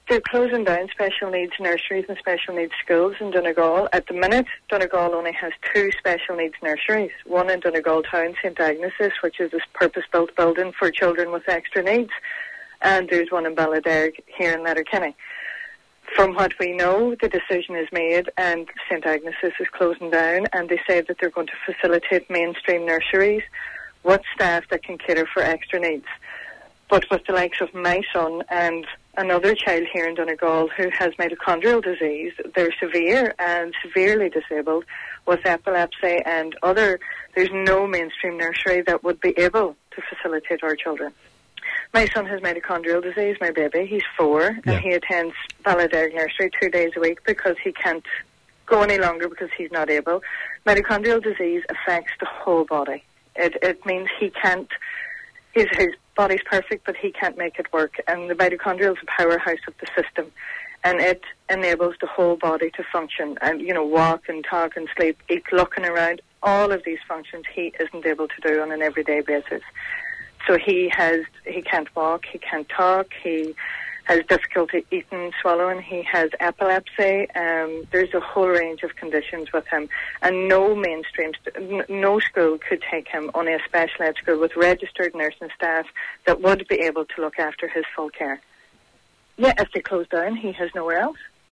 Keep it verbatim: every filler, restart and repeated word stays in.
They're closing down special needs nurseries and special needs schools in Donegal. At the minute, Donegal only has two special needs nurseries. One in Donegal Town, Saint Agnes's, which is this purpose-built building for children with extra needs. And there's one in Balladerg here in Letterkenny. From what we know, the decision is made and Saint Agnes's is closing down, and they say that they're going to facilitate mainstream nurseries with staff that can cater for extra needs. But with the likes of my son and another child here in Donegal who has mitochondrial disease, they're severe and severely disabled with epilepsy and other, there's no mainstream nursery that would be able to facilitate our children. My son has mitochondrial disease, my baby. He's four, yeah. and he attends Balladerg Nursery two days a week because he can't go any longer because he's not able. Mitochondrial disease affects the whole body. It it means he can't, his, his body's perfect, but he can't make it work. And the mitochondria is the powerhouse of the system, and it enables the whole body to function and, you know, walk and talk and sleep, eat, looking around. All of these functions he isn't able to do on an everyday basis. So he has, he can't walk, he can't talk, he has difficulty eating, swallowing, he has epilepsy. Um, there's a whole range of conditions with him. And no mainstream, st- no school could take him on a special ed school with registered nursing staff that would be able to look after his full care. Yeah, if they close down, he has nowhere else.